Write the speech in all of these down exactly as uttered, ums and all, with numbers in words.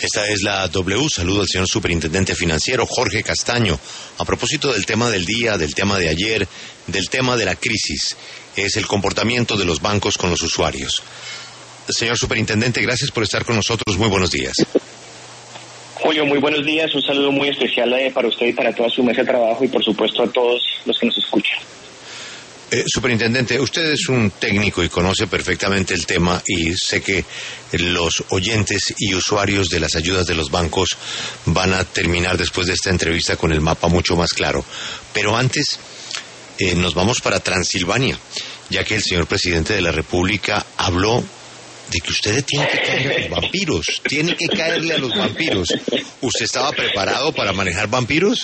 Esta es la W. Saludo al señor superintendente financiero Jorge Castaño. A propósito del tema del día, del tema de ayer, del tema de la crisis, es el comportamiento de los bancos con los usuarios. Señor superintendente, gracias por estar con nosotros. Muy buenos días. Julio, muy buenos días. Un saludo muy especial para usted y para toda su mesa de trabajo y, por supuesto, a todos los que nos escuchan. Eh, superintendente, usted es un técnico y conoce perfectamente el tema, y sé que los oyentes y usuarios de las ayudas de los bancos van a terminar después de esta entrevista con el mapa mucho más claro. Pero antes eh, nos vamos para Transilvania, ya que el señor presidente de la República habló de que usted tiene que caerle a los vampiros, tiene que caerle a los vampiros. ¿Usted estaba preparado para manejar vampiros?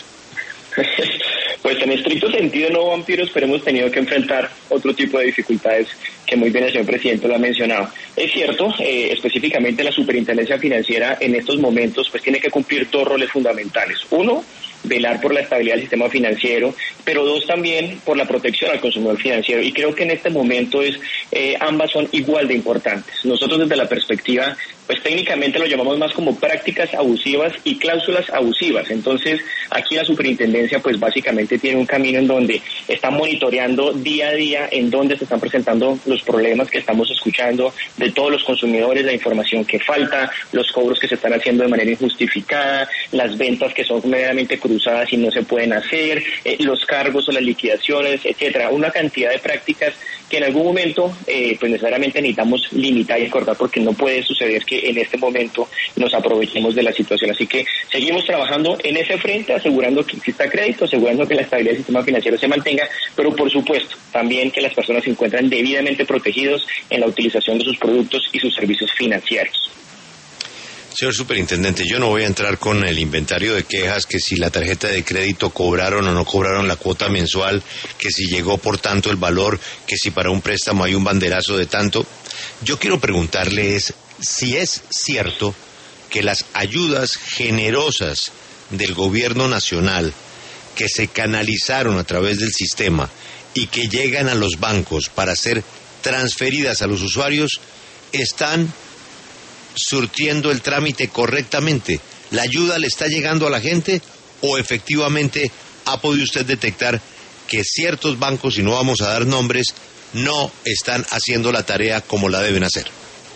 Pues en estricto sentido no vampiros, pero hemos tenido que enfrentar otro tipo de dificultades que muy bien el señor presidente lo ha mencionado. Es cierto, eh, específicamente la superintendencia financiera en estos momentos pues tiene que cumplir dos roles fundamentales. Uno, velar por la estabilidad del sistema financiero, pero dos, también por la protección al consumidor financiero. Y creo que en este momento es eh, ambas son igual de importantes. Nosotros desde la perspectiva, pues técnicamente lo llamamos más como prácticas abusivas y cláusulas abusivas. Entonces, aquí la superintendencia pues básicamente tiene un camino en donde está monitoreando día a día en donde se están presentando los problemas que estamos escuchando de todos los consumidores, la información que falta, los cobros que se están haciendo de manera injustificada, las ventas que son medianamente cruzadas y no se pueden hacer, eh, los cargos o las liquidaciones, etcétera. Una cantidad de prácticas que en algún momento eh, pues necesariamente necesitamos limitar y cortar, porque no puede suceder que en este momento nos aprovechemos de la situación. Así que seguimos trabajando en ese frente, asegurando que exista crédito, asegurando que la estabilidad del sistema financiero se mantenga, pero por supuesto también que las personas se encuentran debidamente protegidos en la utilización de sus productos y sus servicios financieros. Señor superintendente, yo no voy a entrar con el inventario de quejas, que si la tarjeta de crédito cobraron o no cobraron la cuota mensual, que si llegó por tanto el valor, que si para un préstamo hay un banderazo de tanto. Yo quiero preguntarle es si es cierto que las ayudas generosas del gobierno nacional que se canalizaron a través del sistema y que llegan a los bancos para ser transferidas a los usuarios están surtiendo el trámite correctamente. ¿La ayuda le está llegando a la gente o efectivamente ha podido usted detectar que ciertos bancos, y no vamos a dar nombres, no están haciendo la tarea como la deben hacer?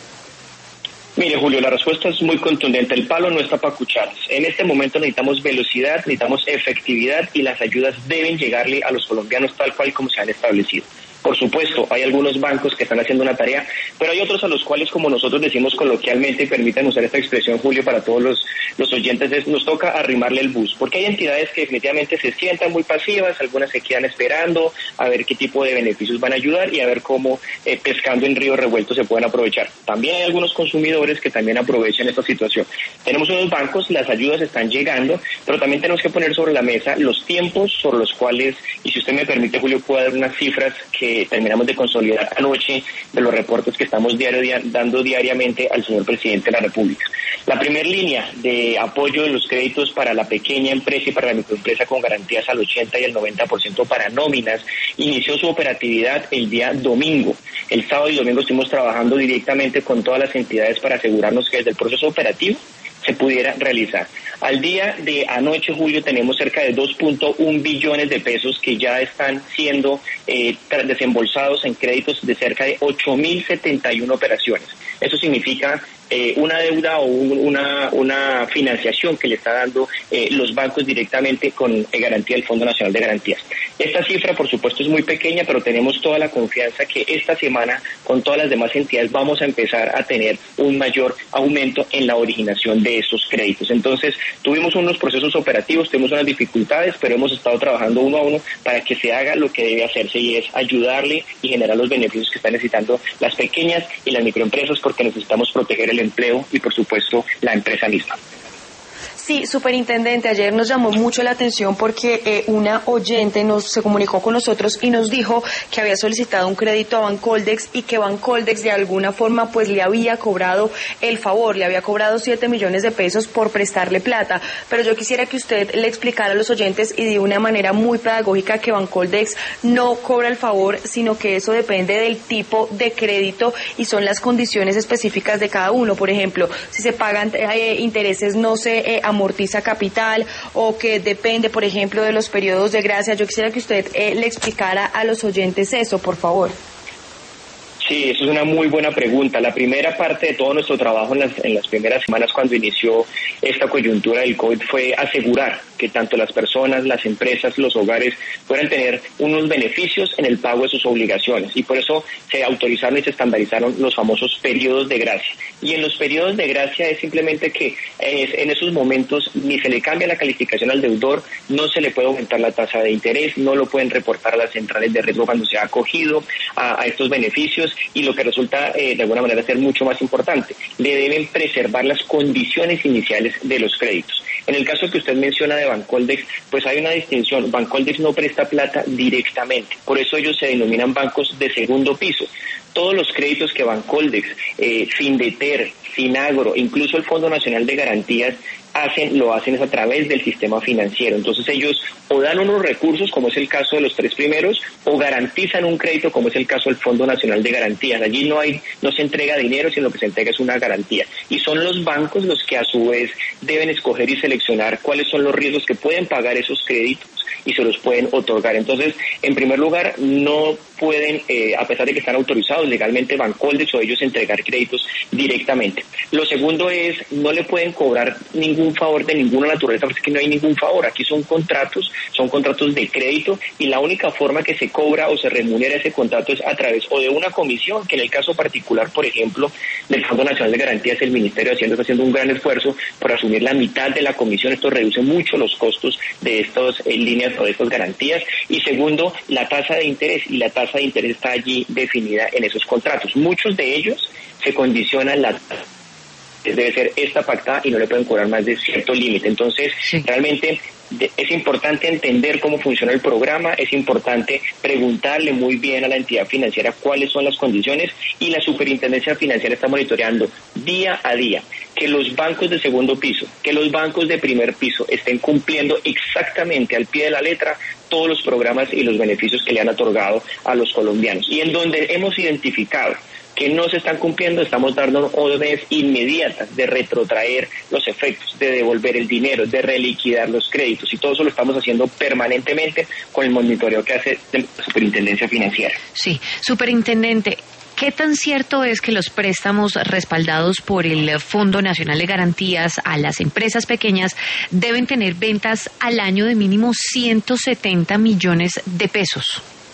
Mire, Julio, la respuesta es muy contundente. El palo no está para cucharas. En este momento necesitamos velocidad, necesitamos efectividad, y las ayudas deben llegarle a los colombianos tal cual como se han establecido. Por supuesto, hay algunos bancos que están haciendo una tarea, pero hay otros a los cuales, como nosotros decimos coloquialmente, y permítanme usar esta expresión, Julio, para todos los, los oyentes, es, nos toca arrimarle el bus, porque hay entidades que definitivamente se sientan muy pasivas, algunas se quedan esperando a ver qué tipo de beneficios van a ayudar y a ver cómo eh, pescando en río revuelto se pueden aprovechar. También hay algunos consumidores que también aprovechan esta situación. Tenemos unos bancos, las ayudas están llegando, pero también tenemos que poner sobre la mesa los tiempos por los cuales, y si usted me permite, Julio, puedo dar unas cifras que terminamos de consolidar anoche de los reportes que estamos diario, dia, dando diariamente al señor presidente de la República. La primera línea de apoyo de los créditos para la pequeña empresa y para la microempresa con garantías al ochenta y el noventa por ciento para nóminas inició su operatividad el día domingo. El sábado y domingo estuvimos trabajando directamente con todas las entidades para asegurarnos que desde el proceso operativo se pudiera realizar. Al día de anoche, Julio, tenemos cerca de dos punto uno billones de pesos que ya están siendo eh, desembolsados en créditos de cerca de ocho mil setenta y una operaciones. Eso significa eh, una deuda o un, una, una financiación que le está dando eh, los bancos directamente con eh, garantía del Fondo Nacional de Garantías. Esta cifra, por supuesto, es muy pequeña, pero tenemos toda la confianza que esta semana, con todas las demás entidades, vamos a empezar a tener un mayor aumento en la originación de estos créditos. Entonces, tuvimos unos procesos operativos, tuvimos unas dificultades, pero hemos estado trabajando uno a uno para que se haga lo que debe hacerse, y es ayudarle y generar los beneficios que están necesitando las pequeñas y las microempresas, porque necesitamos proteger el empleo y, por supuesto, la empresa misma. Sí, superintendente, ayer nos llamó mucho la atención porque eh, una oyente nos se comunicó con nosotros y nos dijo que había solicitado un crédito a Bancoldex y que Bancoldex de alguna forma pues le había cobrado el favor, le había cobrado siete millones de pesos por prestarle plata. Pero yo quisiera que usted le explicara a los oyentes y de una manera muy pedagógica que Bancoldex no cobra el favor, sino que eso depende del tipo de crédito y son las condiciones específicas de cada uno. Por ejemplo, si se pagan eh, intereses no se eh, amortiza capital, o que depende, por ejemplo, de los periodos de gracia. Yo quisiera que usted eh, le explicara a los oyentes eso, por favor. Sí, eso es una muy buena pregunta. La primera parte de todo nuestro trabajo en las, en las primeras semanas cuando inició esta coyuntura del COVID fue asegurar que tanto las personas, las empresas, los hogares puedan tener unos beneficios en el pago de sus obligaciones, y por eso se autorizaron y se estandarizaron los famosos periodos de gracia. Y en los periodos de gracia es simplemente que eh, en esos momentos ni se le cambia la calificación al deudor, no se le puede aumentar la tasa de interés, no lo pueden reportar a las centrales de riesgo cuando se ha acogido a, a estos beneficios, y lo que resulta eh, de alguna manera ser mucho más importante, le deben preservar las condiciones iniciales de los créditos. En el caso que usted menciona de Bancoldex, pues hay una distinción. Bancoldex no presta plata directamente, por eso ellos se denominan bancos de segundo piso. Todos los créditos que Bancoldex, eh, Findeter, Finagro, incluso el Fondo Nacional de Garantías hacen, lo hacen es a través del sistema financiero. Entonces ellos o dan unos recursos, como es el caso de los tres primeros, o garantizan un crédito, como es el caso del Fondo Nacional de Garantías. Allí no hay, no se entrega dinero, sino lo que se entrega es una garantía. Y son los bancos los que a su vez deben escoger y seleccionar cuáles son los riesgos que pueden pagar esos créditos y se los pueden otorgar. Entonces, en primer lugar, no pueden, eh, a pesar de que están autorizados legalmente Bancoldex o ellos, entregar créditos directamente. Lo segundo es, no le pueden cobrar ningún favor de ninguna naturaleza, porque es que no hay ningún favor. Aquí son contratos, son contratos de crédito, y la única forma que se cobra o se remunera ese contrato es a través o de una comisión, que en el caso particular, por ejemplo, del Fondo Nacional de Garantías, el Ministerio de Hacienda está haciendo un gran esfuerzo por asumir la mitad de la comisión. Esto reduce mucho los costos de estas eh, líneas o de estas garantías. Y segundo, la tasa de interés, y la tasa de interés está allí definida en esos contratos. Muchos de ellos se condicionan la debe ser esta pactada y no le pueden cobrar más de cierto límite. Entonces, sí, realmente es importante entender cómo funciona el programa, es importante preguntarle muy bien a la entidad financiera cuáles son las condiciones, y la Superintendencia Financiera está monitoreando día a día que los bancos de segundo piso, que los bancos de primer piso estén cumpliendo exactamente al pie de la letra todos los programas y los beneficios que le han otorgado a los colombianos. Y en donde hemos identificado que no se están cumpliendo, estamos dando órdenes inmediatas de retrotraer los efectos, de devolver el dinero, de reliquidar los créditos, y todo eso lo estamos haciendo permanentemente con el monitoreo que hace la Superintendencia Financiera. Sí, superintendente, ¿qué tan cierto es que los préstamos respaldados por el Fondo Nacional de Garantías a las empresas pequeñas deben tener ventas al año de mínimo ciento setenta millones de pesos?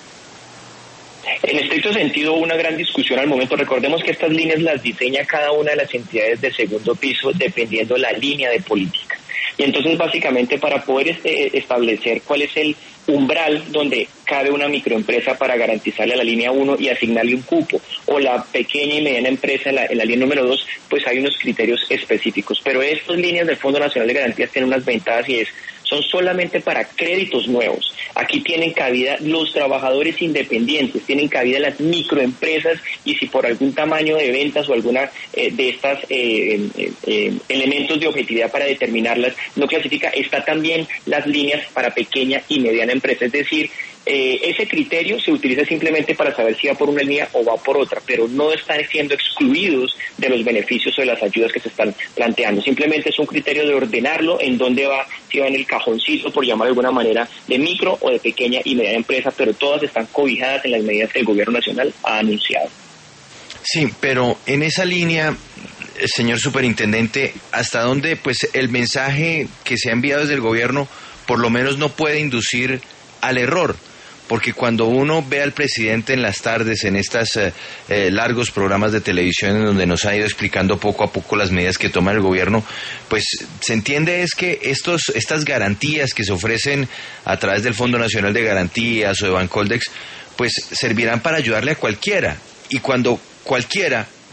En estricto sentido, hubo una gran discusión al momento. Recordemos que estas líneas las diseña cada una de las entidades de segundo piso dependiendo la línea de política. Y entonces, básicamente, para poder este, establecer cuál es el umbral donde cabe una microempresa para garantizarle a la línea uno y asignarle un cupo, o la pequeña y mediana empresa en la, en la línea número dos, pues hay unos criterios específicos. Pero estas líneas del Fondo Nacional de Garantías tienen unas ventajas, y es, son solamente para créditos nuevos. Aquí tienen cabida los trabajadores independientes, tienen cabida las microempresas, y si por algún tamaño de ventas o alguna eh, de estas eh, eh, eh, elementos de objetividad para determinarlas no clasifica, está también las líneas para pequeña y mediana empresa. Es decir, eh, ese criterio se utiliza simplemente para saber si va por una línea o va por otra, pero no están siendo excluidos de los beneficios o de las ayudas que se están planteando. Simplemente es un criterio de ordenarlo en dónde va, si va en el cajoncito, por llamar de alguna manera, de micro o de pequeña y mediana empresa, pero todas están cobijadas en las medidas que el gobierno nacional ha anunciado. Sí, pero en esa línea, señor superintendente, ¿hasta dónde pues el mensaje que se ha enviado desde el gobierno por lo menos no puede inducir al error? Porque cuando uno ve al presidente en las tardes, en estos eh, eh, largos programas de televisión en donde nos ha ido explicando poco a poco las medidas que toma el gobierno, pues se entiende es que estos, estas garantías que se ofrecen a través del Fondo Nacional de Garantías o de Bancoldex, pues servirán para ayudarle a cualquiera. Y cuando cualquiera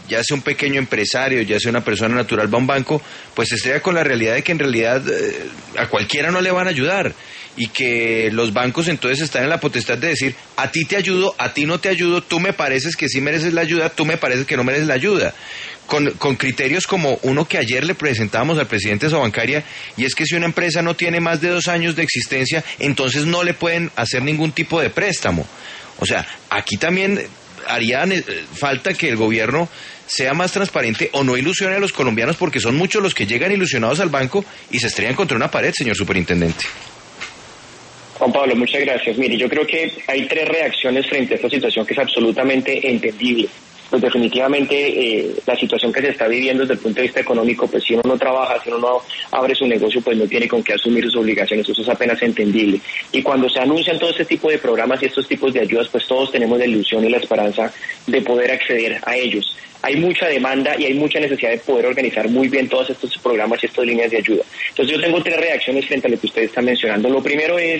ya sea un pequeño empresario, ya sea una persona natural, va a un banco, pues se estrella con la realidad de que en realidad eh, a cualquiera no le van a ayudar, y que los bancos entonces están en la potestad de decir, a ti te ayudo, a ti no te ayudo, tú me pareces que sí mereces la ayuda, tú me pareces que no mereces la ayuda. Con, con criterios como uno que ayer le presentábamos al presidente de Sobancaria, y es que si una empresa no tiene más de dos años de existencia, entonces no le pueden hacer ningún tipo de préstamo. O sea, aquí también haría falta que el gobierno sea más transparente o no ilusione a los colombianos, porque son muchos los que llegan ilusionados al banco y se estrellan contra una pared, señor superintendente. Juan Pablo, muchas gracias. Mire, yo creo que hay tres reacciones frente a esta situación que es absolutamente entendible. Pues definitivamente eh, la situación que se está viviendo desde el punto de vista económico, pues si uno no trabaja, si uno no abre su negocio, pues no tiene con qué asumir sus obligaciones, eso es apenas entendible. Y cuando se anuncian todo este tipo de programas y estos tipos de ayudas, pues todos tenemos la ilusión y la esperanza de poder acceder a ellos. Hay mucha demanda y hay mucha necesidad de poder organizar muy bien todos estos programas y estas líneas de ayuda. Entonces yo tengo tres reacciones frente a lo que usted está mencionando. Lo primero es,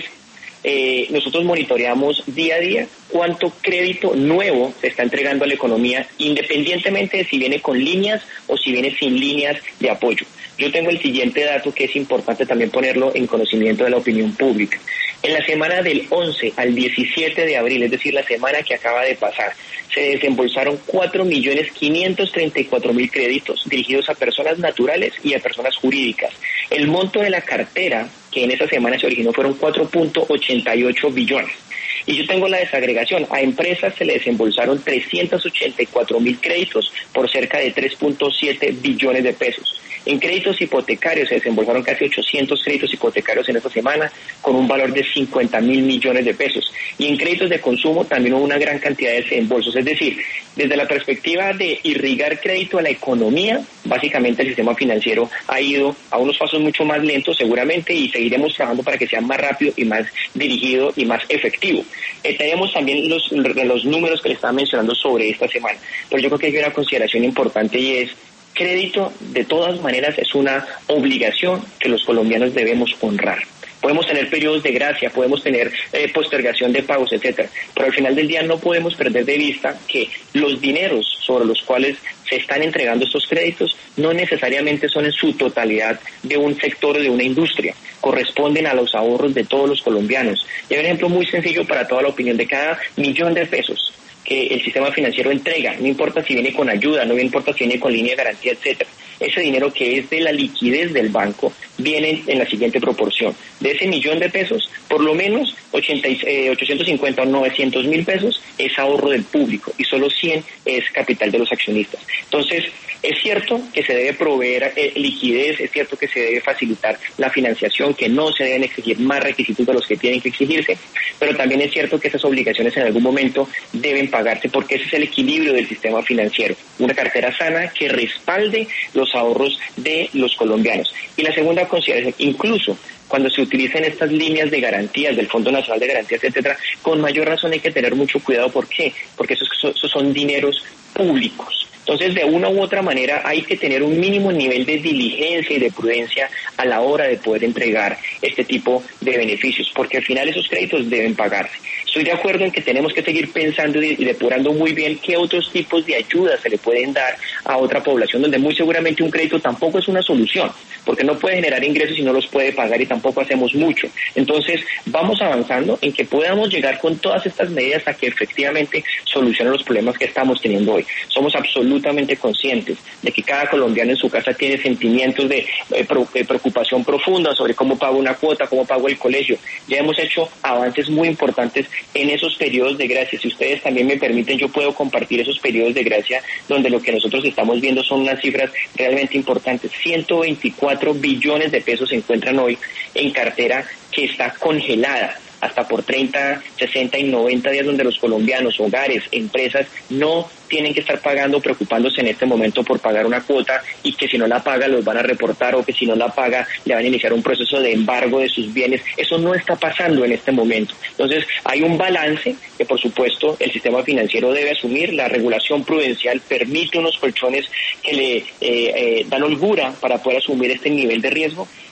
Eh, nosotros monitoreamos día a día cuánto crédito nuevo se está entregando a la economía, independientemente de si viene con líneas o si viene sin líneas de apoyo. Yo tengo el siguiente dato que es importante también ponerlo en conocimiento de la opinión pública. En la semana del once al diecisiete de abril, es decir, la semana que acaba de pasar, se desembolsaron cuatro millones quinientos treinta y cuatro mil créditos dirigidos a personas naturales y a personas jurídicas. El monto de la cartera que en esa semana se originó fueron cuatro punto ochenta y ocho billones. Y yo tengo la desagregación. A empresas se le desembolsaron trescientos ochenta y cuatro mil créditos por cerca de tres punto siete billones de pesos. En créditos hipotecarios se desembolsaron casi ochocientos créditos hipotecarios en esta semana con un valor de cincuenta mil millones de pesos. Y en créditos de consumo también hubo una gran cantidad de desembolsos. Es decir, desde la perspectiva de irrigar crédito a la economía, básicamente el sistema financiero ha ido a unos pasos mucho más lentos seguramente, y seguiremos trabajando para que sea más rápido y más dirigido y más efectivo. Eh, tenemos también los, los números que le estaba mencionando sobre esta semana, pero yo creo que hay una consideración importante, y es: crédito de todas maneras es una obligación que los colombianos debemos honrar. Podemos tener periodos de gracia, podemos tener eh, postergación de pagos, etcétera, pero al final del día no podemos perder de vista que los dineros sobre los cuales se están entregando estos créditos no necesariamente son en su totalidad de un sector o de una industria, corresponden a los ahorros de todos los colombianos. Y hay un ejemplo muy sencillo para toda la opinión: de cada millón de pesos que el sistema financiero entrega, no importa si viene con ayuda, no importa si viene con línea de garantía, etcétera, ese dinero que es de la liquidez del banco viene en la siguiente proporción: de ese millón de pesos, por lo menos ochenta, eh, ochocientos cincuenta o novecientos mil pesos es ahorro del público y solo cien es capital de los accionistas. Entonces, es cierto que se debe proveer eh, liquidez, es cierto que se debe facilitar la financiación, que no se deben exigir más requisitos de los que tienen que exigirse, pero también es cierto que esas obligaciones en algún momento deben pagarse, porque ese es el equilibrio del sistema financiero, una cartera sana que respalde los ahorros de los colombianos. Y la segunda consideración, incluso cuando se utilicen estas líneas de garantías del Fondo Nacional de Garantías, etcétera, con mayor razón hay que tener mucho cuidado. ¿Por qué? Porque esos, esos son dineros públicos. Entonces, de una u otra manera, hay que tener un mínimo nivel de diligencia y de prudencia a la hora de poder entregar este tipo de beneficios, porque al final esos créditos deben pagarse. Estoy de acuerdo en que tenemos que seguir pensando y depurando muy bien qué otros tipos de ayudas se le pueden dar a otra población, donde muy seguramente un crédito tampoco es una solución, porque no puede generar ingresos y no los puede pagar, y tampoco hacemos mucho. Entonces, vamos avanzando en que podamos llegar con todas estas medidas a que efectivamente solucionen los problemas que estamos teniendo hoy. Somos absolutamente conscientes de que cada colombiano en su casa tiene sentimientos de, eh, de preocupación profunda sobre cómo pago una cuota, cómo pago el colegio. Ya hemos hecho avances muy importantes en esos periodos de gracia. Si ustedes también me permiten, yo puedo compartir esos periodos de gracia donde lo que nosotros estamos viendo son unas cifras realmente importantes. ciento veinticuatro billones de pesos se encuentran hoy en cartera que está congelada hasta por treinta, sesenta y noventa días, donde los colombianos, hogares, empresas, no tienen que estar pagando, preocupándose en este momento por pagar una cuota, y que si no la paga los van a reportar, o que si no la paga le van a iniciar un proceso de embargo de sus bienes. Eso no está pasando en este momento. Entonces, hay un balance que, por supuesto, el sistema financiero debe asumir. La regulación prudencial permite unos colchones que le eh, eh, dan holgura para poder asumir este nivel de riesgo,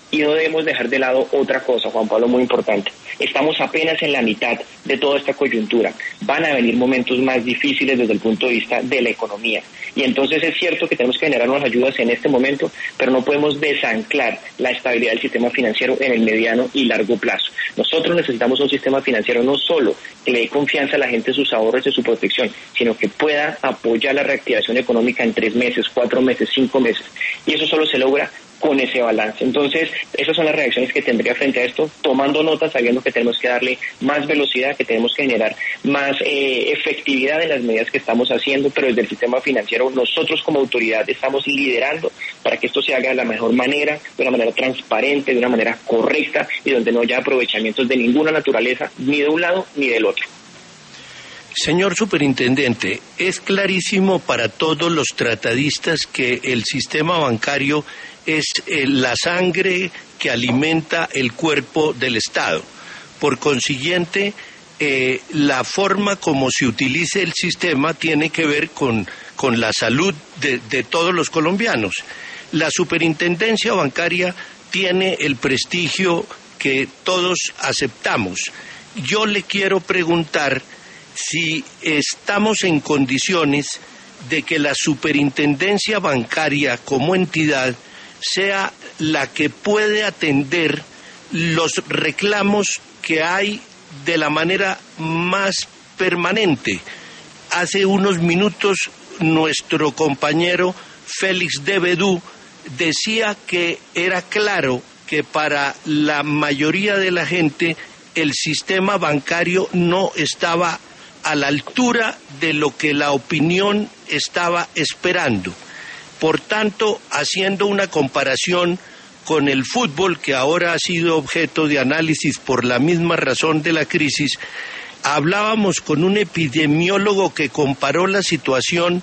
Y no debemos dejar de lado otra cosa, Juan Pablo, muy importante. Estamos apenas en la mitad de toda esta coyuntura. Van a venir momentos más difíciles desde el punto de vista de la economía. Y entonces es cierto que tenemos que generar unas ayudas en este momento, pero no podemos desanclar la estabilidad del sistema financiero en el mediano y largo plazo. Nosotros necesitamos un sistema financiero no solo que le dé confianza a la gente en sus ahorros y su protección, sino que pueda apoyar la reactivación económica en tres meses, cuatro meses, cinco meses. Y eso solo se logra con ese balance. Entonces, esas son las reacciones que tendría frente a esto, tomando nota, sabiendo que tenemos que darle más velocidad, que tenemos que generar más eh, efectividad en las medidas que estamos haciendo, pero desde el sistema financiero nosotros como autoridad estamos liderando para que esto se haga de la mejor manera, de una manera transparente, de una manera correcta y donde no haya aprovechamientos de ninguna naturaleza, ni de un lado ni del otro. Señor Superintendente, es clarísimo para todos los tratadistas que el sistema bancario es eh, la sangre que alimenta el cuerpo del Estado. Por consiguiente, eh, la forma como se utilice el sistema tiene que ver con, con la salud de, de todos los colombianos. La superintendencia bancaria tiene el prestigio que todos aceptamos. Yo le quiero preguntar si estamos en condiciones de que la superintendencia bancaria como entidad sea la que puede atender los reclamos que hay de la manera más permanente. Hace unos minutos nuestro compañero Félix de Bedú decía que era claro que para la mayoría de la gente el sistema bancario no estaba a la altura de lo que la opinión estaba esperando. Por tanto, haciendo una comparación con el fútbol, que ahora ha sido objeto de análisis por la misma razón de la crisis, hablábamos con un epidemiólogo que comparó la situación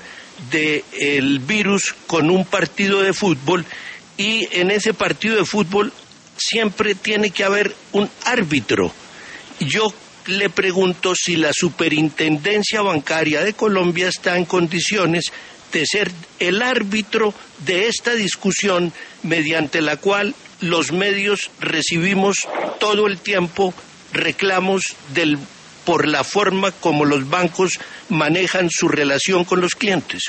del virus con un partido de fútbol, y en ese partido de fútbol siempre tiene que haber un árbitro. Yo le pregunto si la Superintendencia Bancaria de Colombia está en condiciones de ser el árbitro de esta discusión mediante la cual los medios recibimos todo el tiempo reclamos del, por la forma como los bancos manejan su relación con los clientes.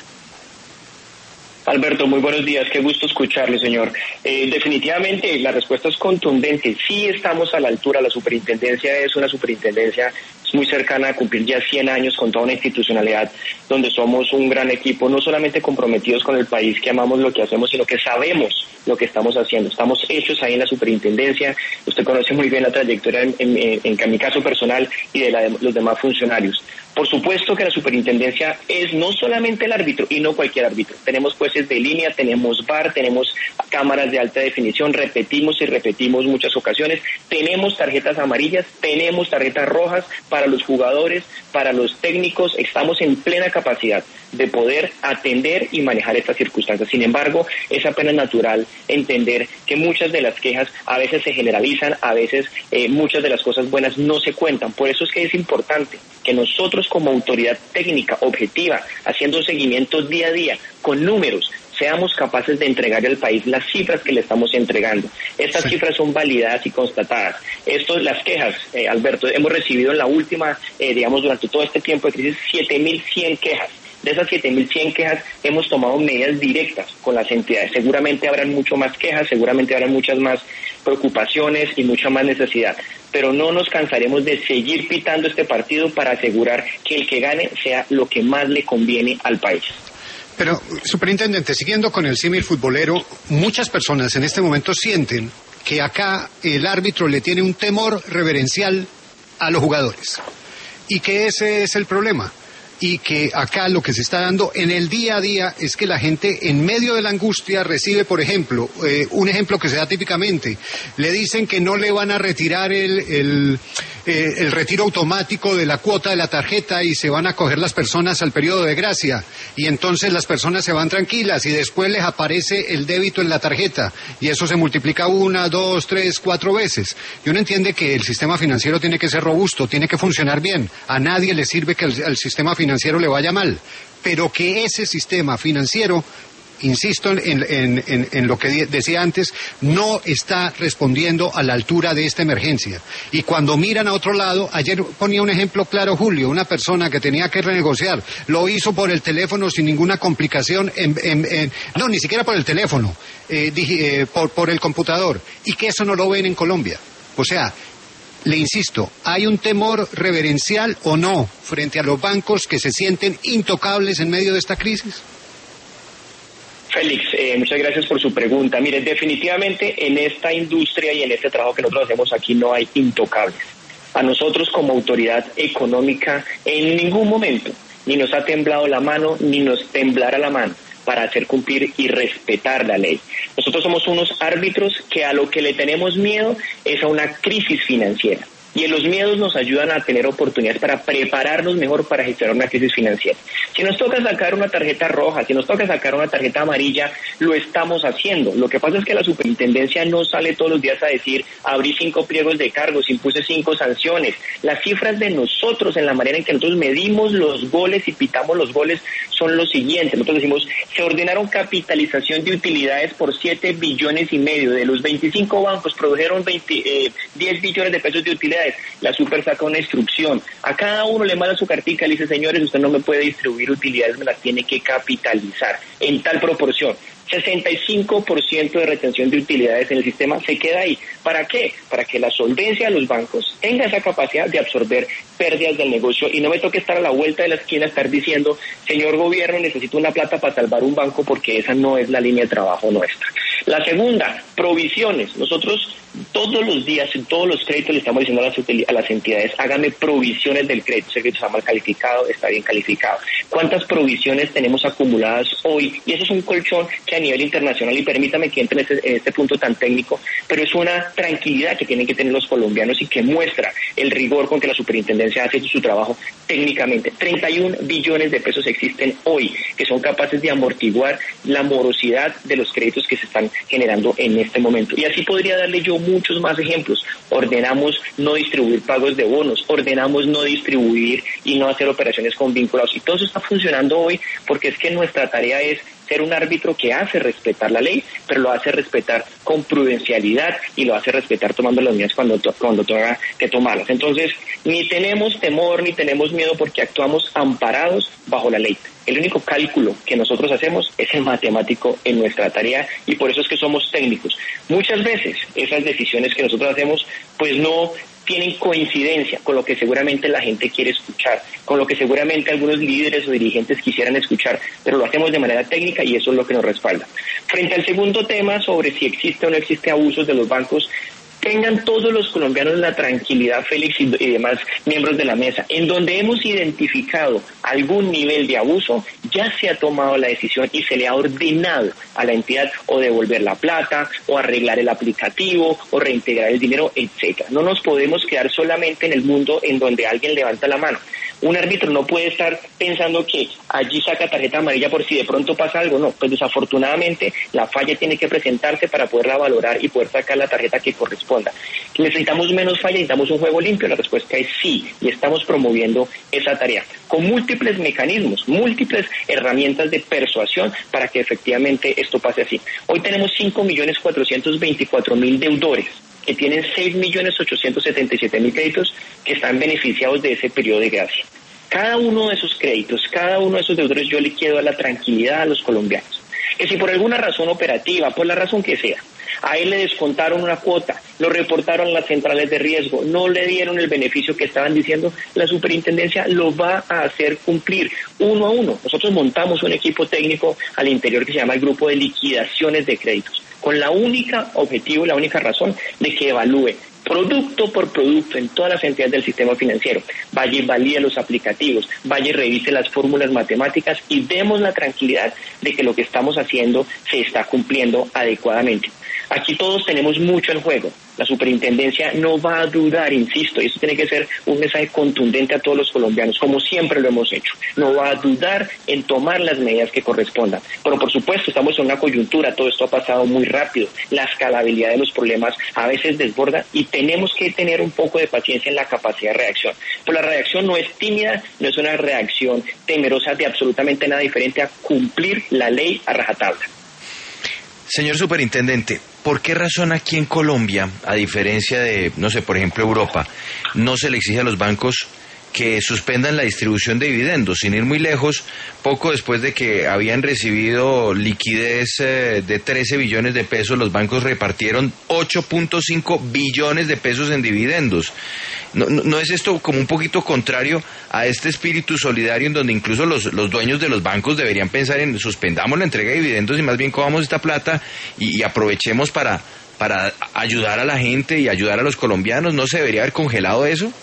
Alberto, muy buenos días, qué gusto escucharle, señor. Eh, definitivamente la respuesta es contundente, sí estamos a la altura, la superintendencia es una superintendencia muy cercana a cumplir ya cien años con toda una institucionalidad donde somos un gran equipo, no solamente comprometidos con el país, que amamos lo que hacemos, sino que sabemos lo que estamos haciendo. Estamos hechos ahí en la superintendencia, usted conoce muy bien la trayectoria en, en, en, en mi caso personal y de, la de los demás funcionarios. Por supuesto que la superintendencia es no solamente el árbitro y no cualquier árbitro. Tenemos jueces de línea, tenemos V A R, tenemos cámaras de alta definición, repetimos y repetimos muchas ocasiones, tenemos tarjetas amarillas, tenemos tarjetas rojas para los jugadores, para los técnicos, estamos en plena capacidad de poder atender y manejar estas circunstancias. Sin embargo, es apenas natural entender que muchas de las quejas a veces se generalizan, a veces eh, muchas de las cosas buenas no se cuentan. Por eso es que es importante que nosotros como autoridad técnica objetiva, haciendo un seguimiento día a día, con números, seamos capaces de entregarle al país las cifras que le estamos entregando. Estas sí. cifras son validadas y constatadas. Esto, las quejas, eh, Alberto, hemos recibido en la última, eh, digamos, durante todo este tiempo de crisis, siete mil cien quejas. De esas siete mil cien quejas hemos tomado medidas directas con las entidades. Seguramente habrán mucho más quejas, seguramente habrán muchas más preocupaciones y mucha más necesidad. Pero no nos cansaremos de seguir pitando este partido para asegurar que el que gane sea lo que más le conviene al país. Pero, superintendente, siguiendo con el símil futbolero, muchas personas en este momento sienten que acá el árbitro le tiene un temor reverencial a los jugadores y que ese es el problema. Y que acá lo que se está dando en el día a día es que la gente en medio de la angustia recibe, por ejemplo, eh, un ejemplo que se da típicamente, le dicen que no le van a retirar el, el, eh, el retiro automático de la cuota de la tarjeta y se van a coger las personas al periodo de gracia y entonces las personas se van tranquilas y después les aparece el débito en la tarjeta y eso se multiplica una, dos, tres, cuatro veces. Y uno entiende que el sistema financiero tiene que ser robusto, tiene que funcionar bien, a nadie le sirve que el, el sistema financiero financiero le vaya mal, pero que ese sistema financiero insisto en, en, en, en lo que decía antes, no está respondiendo a la altura de esta emergencia. Y cuando miran a otro lado, ayer ponía un ejemplo claro Julio, una persona que tenía que renegociar, lo hizo por el teléfono sin ninguna complicación, en, en, en, no, ni siquiera por el teléfono, eh, dije, eh, por, por el computador, y que eso no lo ven en Colombia. O sea, le insisto, ¿hay un temor reverencial o no frente a los bancos que se sienten intocables en medio de esta crisis? Félix, eh, muchas gracias por su pregunta. Mire, definitivamente en esta industria y en este trabajo que nosotros hacemos aquí no hay intocables. A nosotros como autoridad económica en ningún momento ni nos ha temblado la mano ni nos temblará la mano para hacer cumplir y respetar la ley. Nosotros somos unos árbitros que a lo que le tenemos miedo es a una crisis financiera. Y los miedos nos ayudan a tener oportunidades para prepararnos mejor para gestionar una crisis financiera. Si nos toca sacar una tarjeta roja, si nos toca sacar una tarjeta amarilla, lo estamos haciendo. Lo que pasa es que la superintendencia no sale todos los días a decir, abrí cinco pliegos de cargos, impuse cinco sanciones. Las cifras de nosotros en la manera en que nosotros medimos los goles y pitamos los goles son los siguientes. Nosotros decimos, se ordenaron capitalización de utilidades por siete billones y medio. De los veinticinco bancos produjeron veinte, eh, diez billones de pesos de utilidades. La super saca una instrucción, a cada uno le manda su cartica y le dice, señores, usted no me puede distribuir utilidades, me las tiene que capitalizar en tal proporción. sesenta y cinco por ciento de retención de utilidades en el sistema se queda ahí. ¿Para qué? Para que la solvencia de los bancos tenga esa capacidad de absorber pérdidas del negocio y no me toque estar a la vuelta de la esquina estar diciendo, señor gobierno, necesito una plata para salvar un banco, porque esa no es la línea de trabajo nuestra. La segunda, provisiones. Nosotros todos los días, en todos los créditos, le estamos diciendo a las, a las entidades, hágame provisiones del crédito. Ese crédito está mal calificado, está bien calificado. ¿Cuántas provisiones tenemos acumuladas hoy? Y eso es un colchón que a nivel internacional, y permítame que entre en este, en este punto tan técnico, pero es una tranquilidad que tienen que tener los colombianos y que muestra el rigor con que la superintendencia hace su trabajo técnicamente. treinta y un billones de pesos existen hoy que son capaces de amortiguar la morosidad de los créditos que se están generando en este momento. Y así podría darle yo muchos más ejemplos. Ordenamos no distribuir pagos de bonos, ordenamos no distribuir y no hacer operaciones con vinculados. Y todo eso está funcionando hoy porque es que nuestra tarea es ser un árbitro que hace respetar la ley, pero lo hace respetar con prudencialidad y lo hace respetar tomando las medidas cuando, to- cuando tenga que tomarlas. Entonces, ni tenemos temor ni tenemos miedo porque actuamos amparados bajo la ley. El único cálculo que nosotros hacemos es el matemático en nuestra tarea y por eso es que somos técnicos. Muchas veces esas decisiones que nosotros hacemos pues no tienen coincidencia con lo que seguramente la gente quiere escuchar, con lo que seguramente algunos líderes o dirigentes quisieran escuchar, pero lo hacemos de manera técnica y eso es lo que nos respalda. Frente al segundo tema sobre si existe o no existe abusos de los bancos, tengan todos los colombianos la tranquilidad, Félix y, y demás miembros de la mesa, en donde hemos identificado algún nivel de abuso, ya se ha tomado la decisión y se le ha ordenado a la entidad o devolver la plata, o arreglar el aplicativo, o reintegrar el dinero, etcétera. No nos podemos quedar solamente en el mundo en donde alguien levanta la mano. Un árbitro no puede estar pensando que allí saca tarjeta amarilla por si de pronto pasa algo. No, pues desafortunadamente la falla tiene que presentarse para poderla valorar y poder sacar la tarjeta que corresponda. ¿Necesitamos menos falla? ¿Necesitamos un juego limpio? La respuesta es sí, y estamos promoviendo esa tarea con múltiples mecanismos, múltiples herramientas de persuasión para que efectivamente esto pase así. Hoy tenemos cinco millones cuatrocientos veinticuatro mil deudores que tienen seis millones ochocientos setenta y siete mil créditos que están beneficiados de ese periodo de gracia. Cada uno de esos créditos, cada uno de esos deudores, yo le quiero dar la tranquilidad a los colombianos, que si por alguna razón operativa, por la razón que sea, a él le descontaron una cuota, lo reportaron a las centrales de riesgo, no le dieron el beneficio que estaban diciendo, la superintendencia lo va a hacer cumplir uno a uno. Nosotros montamos un equipo técnico al interior que se llama el Grupo de Liquidaciones de Créditos, con la única objetivo, la única razón de que evalúe producto por producto en todas las entidades del sistema financiero, vaya y valide los aplicativos, vaya y revise las fórmulas matemáticas y demos la tranquilidad de que lo que estamos haciendo se está cumpliendo adecuadamente. Aquí todos tenemos mucho en juego. La superintendencia no va a dudar, insisto, y eso tiene que ser un mensaje contundente a todos los colombianos, como siempre lo hemos hecho. No va a dudar en tomar las medidas que correspondan. Pero por supuesto, estamos en una coyuntura, todo esto ha pasado muy rápido, la escalabilidad de los problemas a veces desborda y tenemos que tener un poco de paciencia en la capacidad de reacción. Pero la reacción no es tímida, no es una reacción temerosa de absolutamente nada diferente a cumplir la ley a rajatabla. Señor Superintendente, ¿por qué razón aquí en Colombia, a diferencia de, no sé, por ejemplo Europa, no se le exige a los bancos que suspendan la distribución de dividendos? Sin ir muy lejos, poco después de que habían recibido liquidez eh, de trece billones de pesos, los bancos repartieron ocho punto cinco billones de pesos en dividendos. ¿No, no, ¿No es esto como un poquito contrario a este espíritu solidario en donde incluso los, los dueños de los bancos deberían pensar en suspendamos la entrega de dividendos y más bien cojamos esta plata y, y aprovechemos para, para ayudar a la gente y ayudar a los colombianos? ¿No se debería haber congelado eso?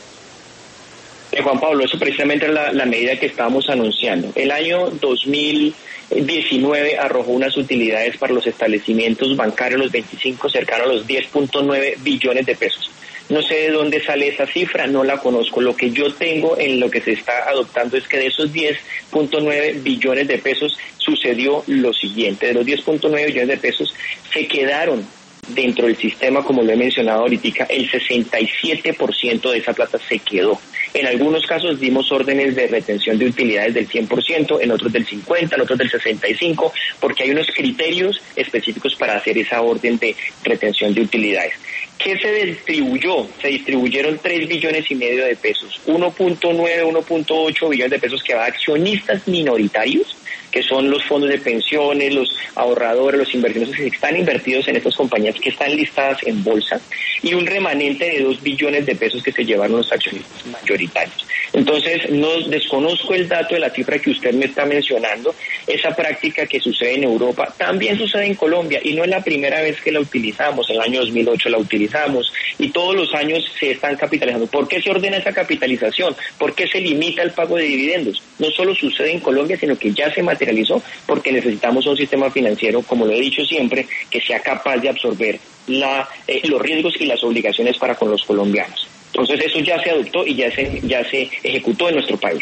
Eh, Juan Pablo, eso precisamente es la, la medida que estábamos anunciando. El año dos mil diecinueve arrojó unas utilidades para los establecimientos bancarios, los veinticinco, cercano a los diez punto nueve billones de pesos. No sé de dónde sale esa cifra, no la conozco. Lo que yo tengo en lo que se está adoptando es que de esos diez punto nueve billones de pesos sucedió lo siguiente. De los diez punto nueve billones de pesos se quedaron dentro del sistema, como lo he mencionado ahorita, el sesenta y siete por ciento de esa plata se quedó. En algunos casos dimos órdenes de retención de utilidades del cien por ciento, en otros del cincuenta por ciento, en otros del sesenta y cinco por ciento, porque hay unos criterios específicos para hacer esa orden de retención de utilidades. ¿Qué se distribuyó? Se distribuyeron tres billones y medio de pesos, uno punto nueve, uno punto ocho billones de pesos que va a accionistas minoritarios, que son los fondos de pensiones, los ahorradores, los inversionistas que están invertidos en estas compañías que están listadas en bolsa, y un remanente de dos billones de pesos que se llevaron los accionistas mayoritarios. Entonces, no desconozco el dato de la cifra que usted me está mencionando. Esa práctica que sucede en Europa también sucede en Colombia, y no es la primera vez que la utilizamos. En el año dos mil ocho la utilizamos, y todos los años se están capitalizando. ¿Por qué se ordena esa capitalización? ¿Por qué se limita el pago de dividendos? No solo sucede en Colombia, sino que ya se materializó, porque necesitamos un sistema financiero, como lo he dicho siempre, que sea capaz de absorber la, eh, los riesgos y las obligaciones para con los colombianos. Entonces eso ya se adoptó y ya se, ya se ejecutó en nuestro país.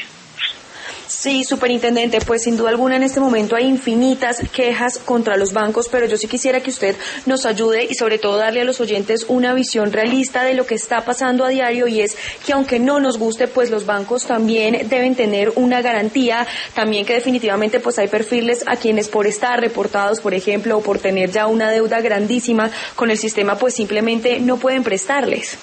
Sí, superintendente, pues sin duda alguna en este momento hay infinitas quejas contra los bancos, pero yo sí quisiera que usted nos ayude y sobre todo darle a los oyentes una visión realista de lo que está pasando a diario, y es que aunque no nos guste, pues los bancos también deben tener una garantía, también que definitivamente pues hay perfiles a quienes por estar reportados, por ejemplo, o por tener ya una deuda grandísima con el sistema, pues simplemente no pueden prestarles.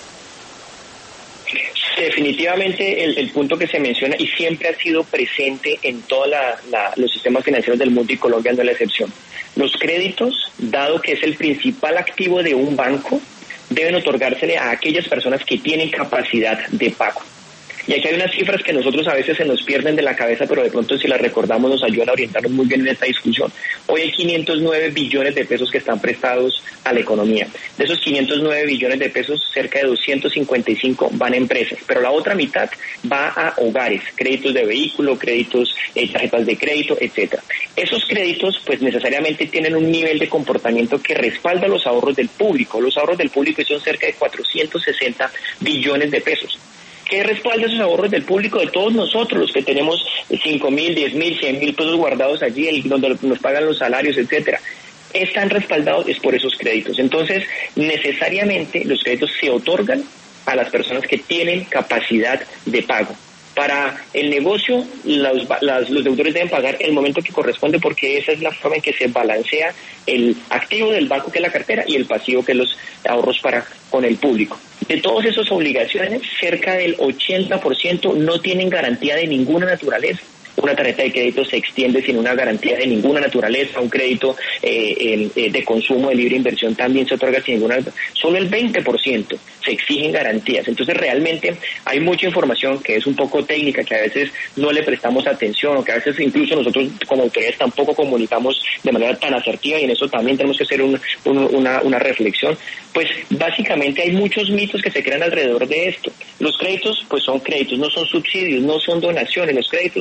Definitivamente el, el punto que se menciona y siempre ha sido presente en todos los sistemas financieros del mundo, y Colombia no es la excepción. Los créditos, dado que es el principal activo de un banco, deben otorgársele a aquellas personas que tienen capacidad de pago. Y aquí hay unas cifras que nosotros a veces se nos pierden de la cabeza, pero de pronto si las recordamos nos ayudan a orientarnos muy bien en esta discusión. Hoy hay quinientos nueve billones de pesos que están prestados a la economía. De esos quinientos nueve billones de pesos, cerca de doscientos cincuenta y cinco van a empresas, pero la otra mitad va a hogares, créditos de vehículo, créditos, eh, tarjetas de crédito, etcétera. Esos créditos pues necesariamente tienen un nivel de comportamiento que respalda los ahorros del público. Los ahorros del público son cerca de cuatrocientos sesenta billones de pesos. ¿Qué respalda esos ahorros del público? De todos nosotros, los que tenemos cinco mil, diez mil, cien mil pesos guardados allí, el, donde nos pagan los salarios, etcétera. Están respaldados es por esos créditos. Entonces, necesariamente los créditos se otorgan a las personas que tienen capacidad de pago. Para el negocio, los, las, los deudores deben pagar el momento que corresponde, porque esa es la forma en que se balancea el activo del banco, que es la cartera, y el pasivo, que es los ahorros para con el público. De todas esas obligaciones, cerca del ochenta por ciento no tienen garantía de ninguna naturaleza. Una tarjeta de crédito se extiende sin una garantía de ninguna naturaleza. Un crédito eh, eh, de consumo de libre inversión también se otorga sin ninguna. Solo el veinte por ciento se exigen garantías. Entonces realmente hay mucha información que es un poco técnica, que a veces no le prestamos atención, o que a veces incluso nosotros como autoridades tampoco comunicamos de manera tan asertiva, y en eso también tenemos que hacer un, un, una, una reflexión. Pues básicamente hay muchos mitos que se crean alrededor de esto. Los créditos pues son créditos, no son subsidios, no son donaciones. Los créditos son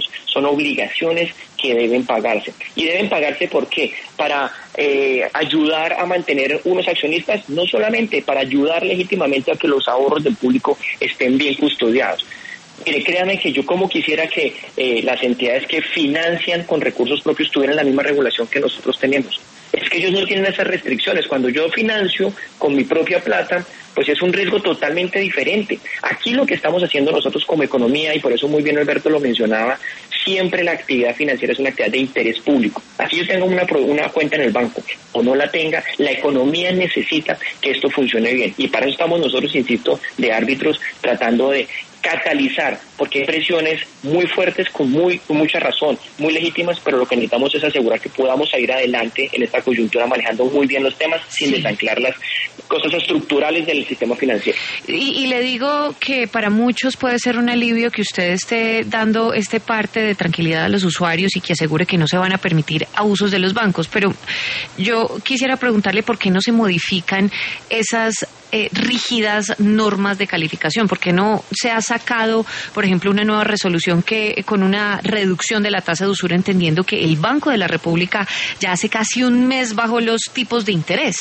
son obligaciones que deben pagarse. ¿Y deben pagarse por qué? Para eh, ayudar a mantener unos accionistas, no solamente para ayudar legítimamente a que los ahorros del público estén bien custodiados. Mire, créame que yo como quisiera que eh, las entidades que financian con recursos propios tuvieran la misma regulación que nosotros tenemos. Es que ellos no tienen esas restricciones. Cuando yo financio con mi propia plata, pues es un riesgo totalmente diferente. Aquí lo que estamos haciendo nosotros como economía, y por eso muy bien Alberto lo mencionaba, siempre la actividad financiera es una actividad de interés público. Así yo tengo una, una cuenta en el banco o no la tenga, la economía necesita que esto funcione bien. Y para eso estamos nosotros, insisto, de árbitros tratando de catalizar, porque hay presiones muy fuertes con muy con mucha razón, muy legítimas, pero lo que necesitamos es asegurar que podamos salir adelante en esta coyuntura manejando muy bien los temas sin sí. desanclar las cosas estructurales del sistema financiero. Y, y le digo que para muchos puede ser un alivio que usted esté dando este parte de tranquilidad a los usuarios y que asegure que no se van a permitir abusos de los bancos, pero yo quisiera preguntarle por qué no se modifican esas Eh, rígidas normas de calificación, porque no se ha sacado, por ejemplo, una nueva resolución que con una reducción de la tasa de usura, entendiendo que el Banco de la República ya hace casi un mes bajó los tipos de interés.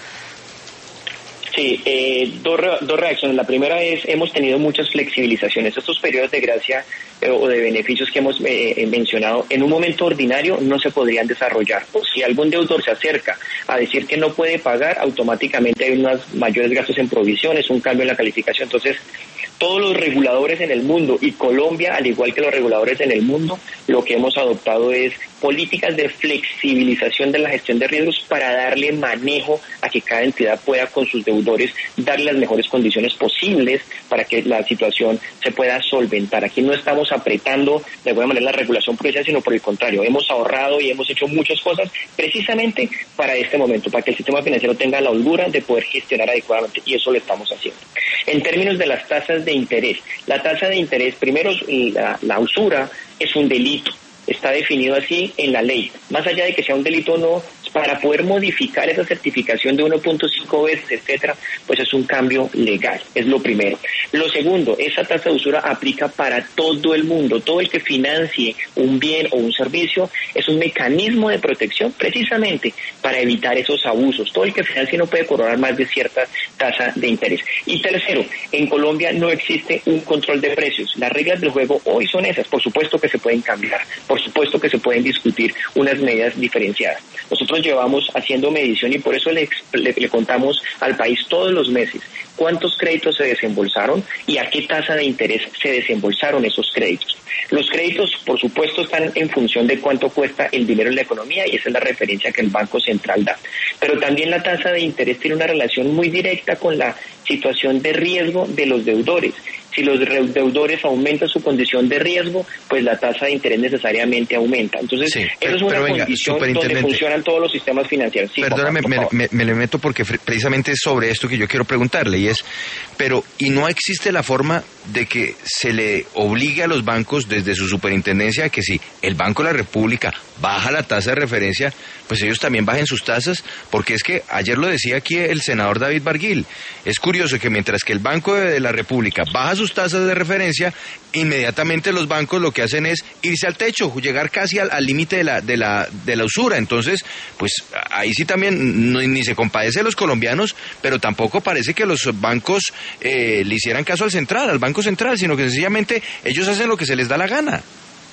Sí, eh, dos, re dos reacciones. La primera es, hemos tenido muchas flexibilizaciones. Estos periodos de gracia eh, o de beneficios que hemos eh, mencionado, en un momento ordinario no se podrían desarrollar. O si algún deudor se acerca a decir que no puede pagar, automáticamente hay unos mayores gastos en provisiones, un cambio en la calificación. Entonces, todos los reguladores en el mundo, y Colombia, al igual que los reguladores en el mundo, lo que hemos adoptado es políticas de flexibilización de la gestión de riesgos para darle manejo a que cada entidad pueda con sus deudores darle las mejores condiciones posibles para que la situación se pueda solventar. Aquí no estamos apretando de alguna manera la regulación prudencial, sino por el contrario, hemos ahorrado y hemos hecho muchas cosas precisamente para este momento, para que el sistema financiero tenga la holgura de poder gestionar adecuadamente, y eso lo estamos haciendo. En términos de las tasas de interés, la tasa de interés, primero, la, la usura es un delito. Está definido así en la ley. Más allá de que sea un delito o no, para poder modificar esa certificación de uno punto cinco veces, etcétera, pues es un cambio legal, es lo primero. Lo segundo, esa tasa de usura aplica para todo el mundo. Todo el que financie un bien o un servicio es un mecanismo de protección precisamente para evitar esos abusos. Todo el que financie no puede cobrar más de cierta tasa de interés. Y tercero, en Colombia no existe un control de precios. Las reglas del juego hoy son esas. Por supuesto que se pueden cambiar, por supuesto que se pueden discutir unas medidas diferenciadas. Nosotros llevamos haciendo medición y por eso le, le, le contamos al país todos los meses cuántos créditos se desembolsaron y a qué tasa de interés se desembolsaron esos créditos. Los créditos, por supuesto, están en función de cuánto cuesta el dinero en la economía y esa es la referencia que el Banco Central da. Pero también la tasa de interés tiene una relación muy directa con la situación de riesgo de los deudores. Si los deudores aumentan su condición de riesgo, pues la tasa de interés necesariamente aumenta. Entonces, sí, pero, eso es una venga, condición donde funcionan todos los sistemas financieros. Sí, Perdóname, papá, me, me, me le meto porque precisamente es sobre esto que yo quiero preguntarle, y es, pero, ¿y no existe la forma de que se le obligue a los bancos desde su superintendencia a que si el Banco de la República baja la tasa de referencia, pues ellos también bajen sus tasas? Porque es que ayer lo decía aquí el senador David Barguil, es curioso que mientras que el Banco de la República baja sus tasas de referencia, inmediatamente los bancos lo que hacen es irse al techo, llegar casi al límite de la, de la, de la usura. Entonces, pues ahí sí también no, ni se compadece a los colombianos, pero tampoco parece que los bancos eh, le hicieran caso al central, al Banco Central, sino que sencillamente ellos hacen lo que se les da la gana.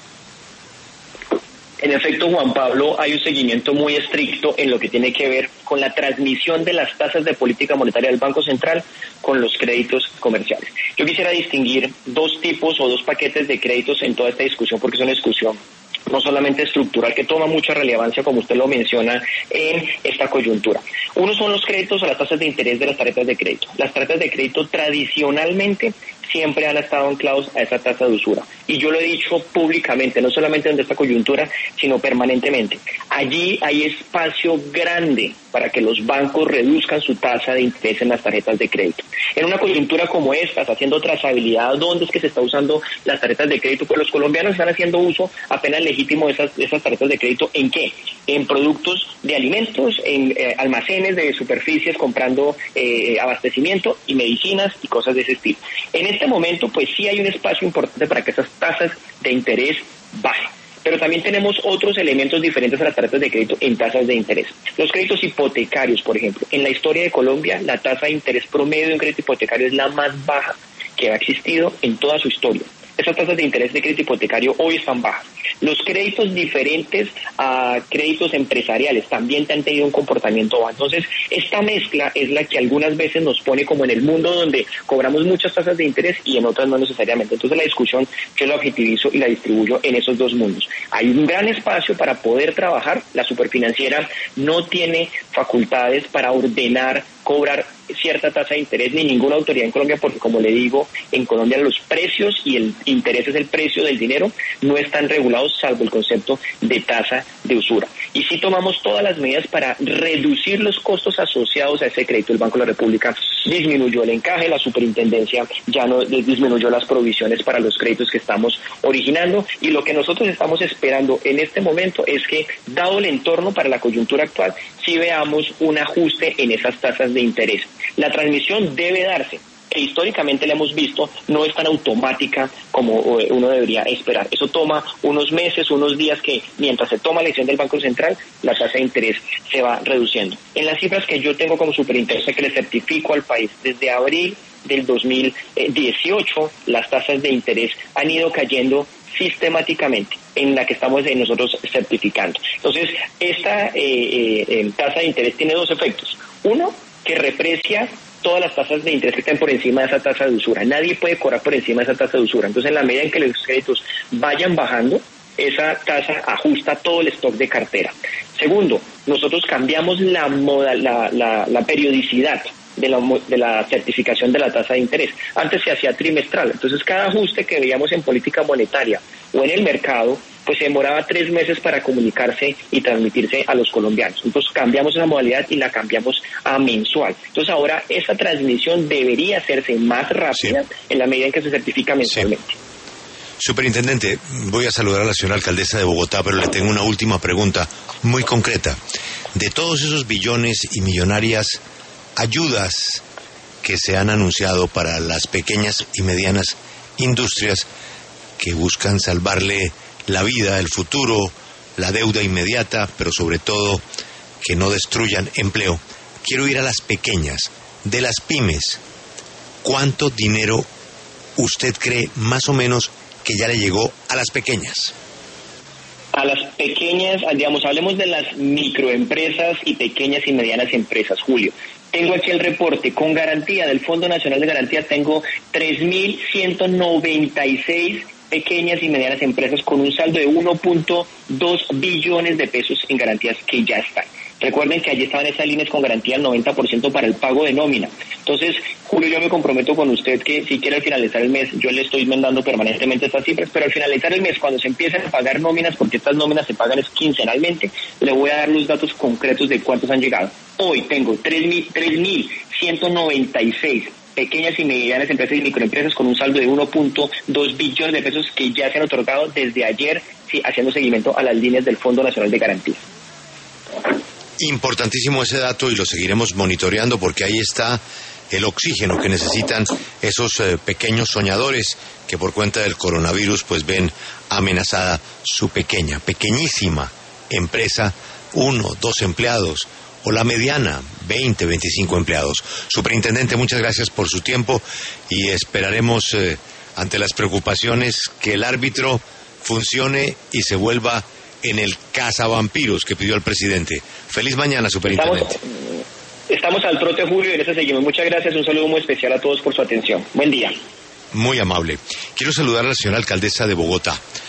En efecto, Juan Pablo, hay un seguimiento muy estricto en lo que tiene que ver con la transmisión de las tasas de política monetaria del Banco Central con los créditos comerciales. Yo quisiera distinguir dos tipos o dos paquetes de créditos en toda esta discusión, porque es una discusión no solamente estructural, que toma mucha relevancia, como usted lo menciona, en esta coyuntura. Uno son los créditos o las tasas de interés de las tarjetas de crédito. Las tarjetas de crédito tradicionalmente siempre han estado anclados a esa tasa de usura. Y yo lo he dicho públicamente, no solamente en esta coyuntura, sino permanentemente. Allí hay espacio grande para que los bancos reduzcan su tasa de interés en las tarjetas de crédito. En una coyuntura como esta, haciendo trazabilidad, ¿dónde es que se está usando las tarjetas de crédito? Pues los colombianos están haciendo uso apenas legítimo de esas, de esas tarjetas de crédito. ¿En qué? En productos de alimentos, en eh, almacenes de superficies, comprando eh, abastecimiento y medicinas y cosas de ese estilo. En este momento, pues sí hay un espacio importante para que esas tasas de interés bajen. Pero también tenemos otros elementos diferentes a las tarjetas de crédito en tasas de interés. Los créditos hipotecarios, por ejemplo. En la historia de Colombia, la tasa de interés promedio de un crédito hipotecario es la más baja que ha existido en toda su historia. Esas tasas de interés de crédito hipotecario hoy están bajas. Los créditos diferentes a créditos empresariales también han tenido un comportamiento bajo. Entonces, esta mezcla es la que algunas veces nos pone como en el mundo donde cobramos muchas tasas de interés y en otras no necesariamente. Entonces, la discusión yo la objetivizo y la distribuyo en esos dos mundos. Hay un gran espacio para poder trabajar. La superfinanciera no tiene facultades para ordenar, cobrar cierta tasa de interés ni ninguna autoridad en Colombia, porque como le digo, en Colombia los precios y el interés es el precio del dinero, no están regulados salvo el concepto de tasa de usura. Y si tomamos todas las medidas para reducir los costos asociados a ese crédito. El Banco de la República disminuyó el encaje, la superintendencia ya no disminuyó las provisiones para los créditos que estamos originando, y lo que nosotros estamos esperando en este momento es que, dado el entorno para la coyuntura actual, sí veamos un ajuste en esas tasas de interés. La transmisión debe darse, e históricamente la hemos visto, no es tan automática como uno debería esperar. Eso toma unos meses, unos días, que mientras se toma la decisión del Banco Central, la tasa de interés se va reduciendo. En las cifras que yo tengo como superintendente, que le certifico al país, desde abril del dos mil dieciocho, las tasas de interés han ido cayendo sistemáticamente, en la que estamos nosotros certificando. Entonces, esta eh, eh, tasa de interés tiene dos efectos. Uno, que reprecia todas las tasas de interés que estén por encima de esa tasa de usura. Nadie puede cobrar por encima de esa tasa de usura. Entonces, en la medida en que los créditos vayan bajando, esa tasa ajusta todo el stock de cartera. Segundo, nosotros cambiamos la, moda, la, la, la periodicidad de la, de la certificación de la tasa de interés. Antes se hacía trimestral, entonces cada ajuste que veíamos en política monetaria o en el mercado, pues se demoraba tres meses para comunicarse y transmitirse a los colombianos. Entonces cambiamos esa modalidad y la cambiamos a mensual. Entonces ahora esa transmisión debería hacerse más rápida, sí, en la medida en que se certifica mensualmente. Sí. Superintendente, voy a saludar a la señora alcaldesa de Bogotá, pero le tengo una última pregunta muy concreta. De todos esos billones y millonarias ayudas que se han anunciado para las pequeñas y medianas industrias que buscan salvarle la vida, el futuro, la deuda inmediata, pero sobre todo que no destruyan empleo, quiero ir a las pequeñas, de las pymes. ¿Cuánto dinero usted cree más o menos que ya le llegó a las pequeñas? A las pequeñas, digamos, hablemos de las microempresas y pequeñas y medianas empresas, Julio. Tengo aquí el reporte, con garantía del Fondo Nacional de Garantía tengo tres mil ciento noventa y seis pequeñas y medianas empresas con un saldo de uno punto dos billones de pesos en garantías que ya están. Recuerden que allí estaban esas líneas con garantía al noventa por ciento para el pago de nómina. Entonces, Julio, yo me comprometo con usted que si quiere al finalizar el mes, yo le estoy mandando permanentemente estas cifras, pero al finalizar el mes, cuando se empiecen a pagar nóminas, porque estas nóminas se pagan es quincenalmente, le voy a dar los datos concretos de cuántos han llegado. Hoy tengo tres mil ciento noventa y seis pequeñas y medianas empresas y microempresas con un saldo de uno punto dos billones de pesos que ya se han otorgado desde ayer, sí, haciendo seguimiento a las líneas del Fondo Nacional de Garantía. Importantísimo ese dato y lo seguiremos monitoreando porque ahí está el oxígeno que necesitan esos eh, pequeños soñadores que por cuenta del coronavirus pues ven amenazada su pequeña, pequeñísima empresa, uno, dos empleados, o la mediana, veinte, veinticinco empleados. Superintendente, muchas gracias por su tiempo y esperaremos eh, ante las preocupaciones que el árbitro funcione y se vuelva en el cazavampiros que pidió el presidente. Feliz mañana, superintendente. Estamos, estamos al trote, Julio, y en eso seguimos. Muchas gracias, un saludo muy especial a todos por su atención. Buen día. Muy amable. Quiero saludar a la señora alcaldesa de Bogotá.